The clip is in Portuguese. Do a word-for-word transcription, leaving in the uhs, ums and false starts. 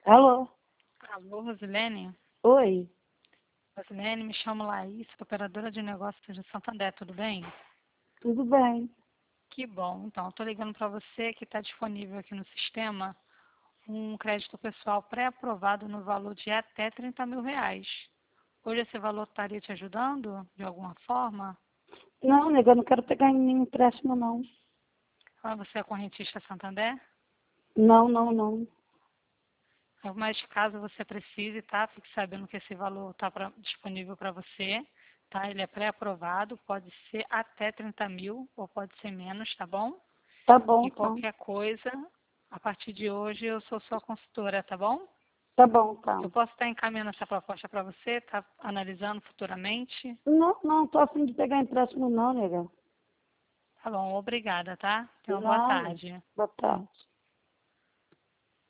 Alô? Alô, Rosilene? Oi, Rosilene, me chamo Laís, operadora de negócios de Santander, tudo bem? tudo bem? Que bom. Então, estou ligando para você que está disponível aqui no sistema um crédito pessoal pré-aprovado no valor de até trinta mil reais. Hoje esse valor estaria te ajudando de alguma forma? Não, nega, eu não quero pegar em nenhum empréstimo, não. Ah, você é correntista Santander? Não, não, não. Mas caso você precise, tá? Fique sabendo que esse valor está disponível para você, tá? Ele é pré-aprovado, pode ser até trinta mil ou pode ser menos, tá bom? Tá bom, E então. qualquer coisa, a partir de hoje eu sou sua consultora, tá bom? Tá bom, então. Eu posso estar encaminhando essa proposta para você, tá analisando futuramente? Não, não, tô afim de pegar empréstimo, não, nega. Tá bom, obrigada, tá? Tenha uma boa Nada. tarde. Boa tarde.